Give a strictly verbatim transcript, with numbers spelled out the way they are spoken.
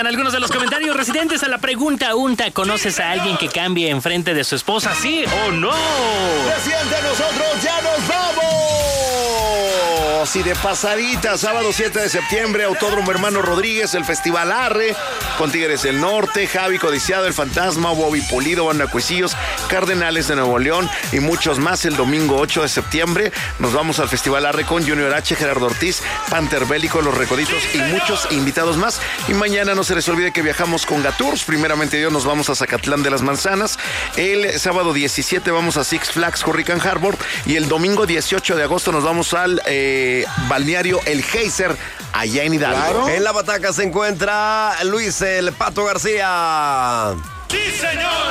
Algunos de los comentarios residentes a la pregunta unta, ¿conoces a alguien que cambie enfrente de su esposa, sí o no? Residente, nosotros ya nos vamos. Y de pasadita, sábado siete de septiembre, Autódromo Hermano Rodríguez, el Festival Arre, con Tigres del Norte, Javi Codiciado, El Fantasma, Bobby Pulido, Banda Cuisillos, Cardenales de Nuevo León y muchos más. El domingo ocho de septiembre nos vamos al Festival Arre con Junior H, Gerardo Ortiz, Panther Bélico, Los Recoditos y muchos invitados más. Y mañana no se les olvide que viajamos con Gatours. Primeramente Dios, nos vamos a Zacatlán de las Manzanas. El sábado diecisiete vamos a Six Flags Hurricane Harbor. Y el domingo dieciocho de agosto nos vamos al eh, balneario El Geyser, allá en Hidalgo. Claro. En la bataca se encuentra Luis el Pato García. ¡Sí, señor!